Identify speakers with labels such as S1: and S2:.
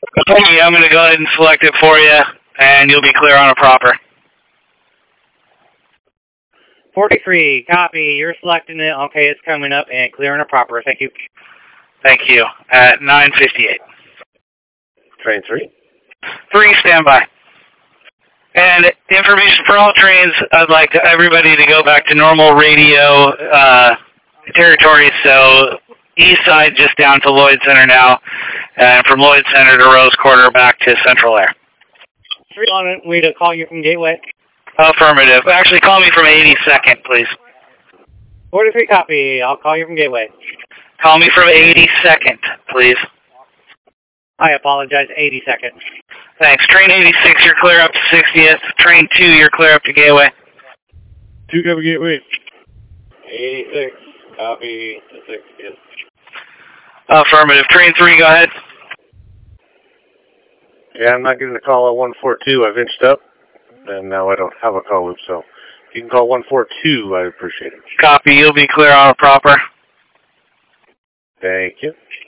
S1: Okay, I'm going to go ahead and select it for you, and you'll be clear on a proper.
S2: 43, copy. You're selecting it. Okay, it's coming up and clearing a proper. Thank you.
S1: Thank you. At 9:58.
S3: Train 3.
S1: 3, standby. And information for all trains, I'd like everybody to go back to normal radio territory. So east side just down to Lloyd Center now, and from Lloyd Center to Rose Quarter back to Central Air.
S2: 3 on it. We to call you from Gateway.
S1: Affirmative. Actually, call me from 82nd, please.
S2: 43, copy. I'll call you from Gateway.
S1: Call me from 82nd, please.
S2: I apologize, 82nd.
S1: Thanks. Train 86, you're clear up to 60th. Train 2, you're clear up to Gateway.
S3: 2, copy Gateway.
S4: 86, copy to 60th.
S1: Affirmative. Train 3, go ahead.
S3: Yeah, I'm not getting a call at 142. I've inched up, and now I don't have a call loop, so if you can call 142, I'd appreciate it.
S1: Copy. You'll be clear on a proper.
S3: Thank you.